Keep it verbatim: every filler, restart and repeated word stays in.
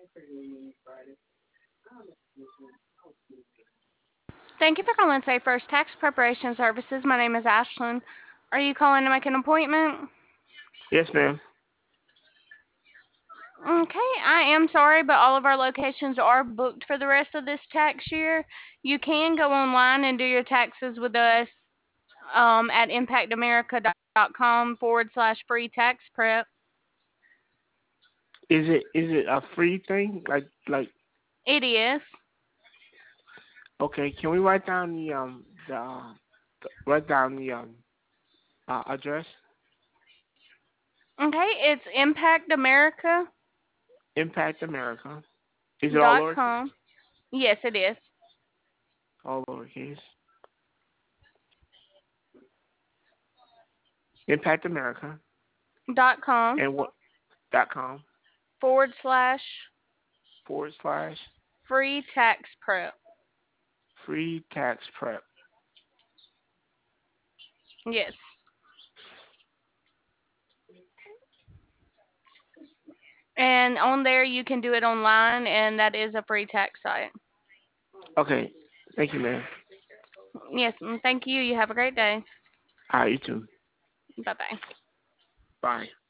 Thank you for calling Say First Tax Preparation Services. My name is Ashlyn. Are you calling to make an appointment? Yes, ma'am. Okay, I am sorry, but all of our locations are booked for the rest of this tax year. You can go online and do your taxes with us um, at impactamerica.com forward slash free tax prep. Is it is it a free thing? Like like It is. okay, can we write down the um the, uh, the write down the um uh, address? Okay, it's impactamerica.com. Impact America. Is it all lowercase? Yes, it is. All lowercase. Impact America. Dot com And what dot com forward slash forward slash free tax prep. free tax prep. Yes. And on there, you can do it online, and that is a free tax site. Okay. Thank you, man. Yes, and thank you. You have a great day. All right, you too. Bye bye. Bye.